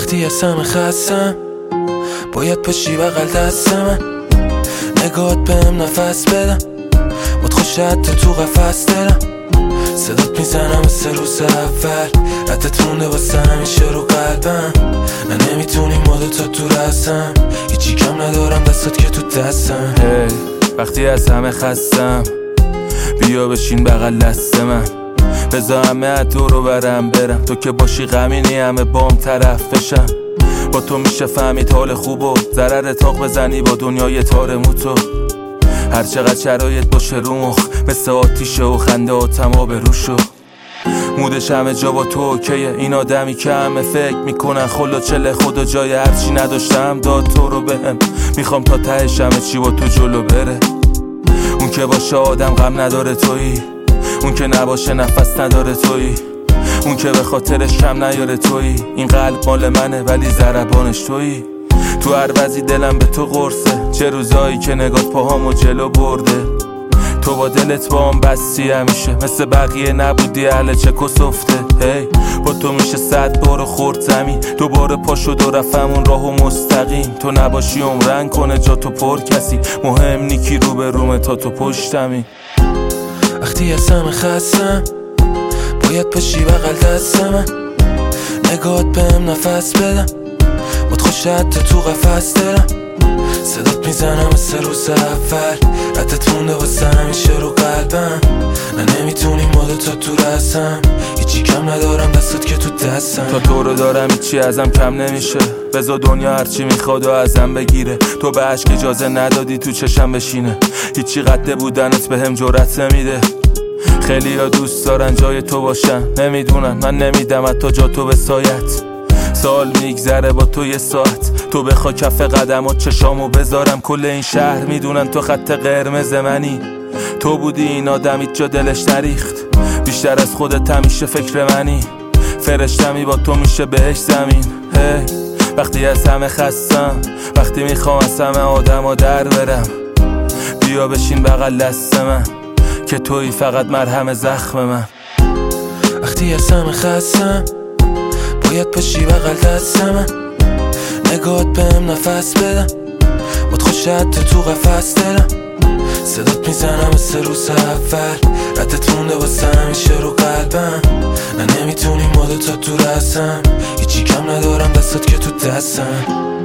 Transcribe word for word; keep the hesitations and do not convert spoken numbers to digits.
وقتی از همه خستم باید پشی بغل دست من، نگاهت بهم نفس بدم، مد خوشت تو قفس دلم، صدات میزنم مثل روز اول، ردت مونده واسه همیشه رو قلبم، نه نمیتونی مدت تا تو رسم، هیچی کم ندارم دستات که تو دستم. hey, وقتی از همه خستم بیا بشین بغل دست من، بذار همه دورو برم برم، تو که باشی غمینی همه بام طرف بشم، با تو میشه فهمید حال خوب و ضرر تاق بزنی با دنیای تار موتو، هر چقدر شرایط باشه رو مخ مثل آتیشه و خنده و تمام روشو، مودش همه جا با تو اوکیه، این آدمی که همه فکر میکنن خلا چله خدا جای هرچی نداشتم داد تو رو بهم، میخوام تا تهش همه چی با تو جلو بره، اون که باشه آدم غم نداره تویی، اون که نباشه نفس نداره تویی، اون که به خاطرش کم نیاره تویی، این قلب مال منه ولی ضربانش تویی، تو هر وضعی دلم به تو قرصه، چه روزایی که نگات پاهامو جلو برده، تو با دلت با هم بستی همیشه، مثل بقیه نبودی اهل چک و سفته، هی با تو میشه صد بار خورد زمین، دوباره پا شد و رفتمون راهو مستقیم، تو نباشی عمرن کنه جا تو پر کسی، مهم نیکی رو به رومه تا تو پشتمی. وقتی از همه خستم باید پشی بغل دست من، نگاهت بهم نفس بدم، مد خوشت تو قفس دلم، صدات میزنم مثل روز اول، ردت مونده واسه همیشه رو قلبم، نه نمیتونی مدت تا تو رسم، هیچی کم ندارم دستات که تو دستم، تا تو رو دارم هیچی ازم کم نمیشه، بذار دنیا هرچی میخواد و ازم بگیره، تو به عشق اجازه ندادی تو چشم بشینه، هیچی قد بودنت بهم جرأت نمیده، خیلی ها دوست دارن جای تو باشن، نمیدونن من نمیدم حتی جا تو به سایت، سال میگذره با تو یه ساعت، تو بخوا کف قدمات چشامو بذارم، کل این شهر میدونن تو خط قرمز منی، تو بودی این آدمیت جا دلش نریخت، بیشتر از خودت همیشه فکر منی، فرشتمی با تو میشه بهش زمین، hey, وقتی از همه خستم، وقتی میخوام از همه آدم ها در برم، بیا بشین بغل دست من که توی فقط مرهم زخم من. وقتی از همه خستم باید پشی بغل دست من، نگاهت بهم نفس بدم، مد خوشت تو قفس دلم، صدات میزنم مثل روز اول، ردت مونده واسه همیشه رو قلبم، نه نمیتونی مدت تا تو رسم، هیچی کم ندارم دستات که تو دستم.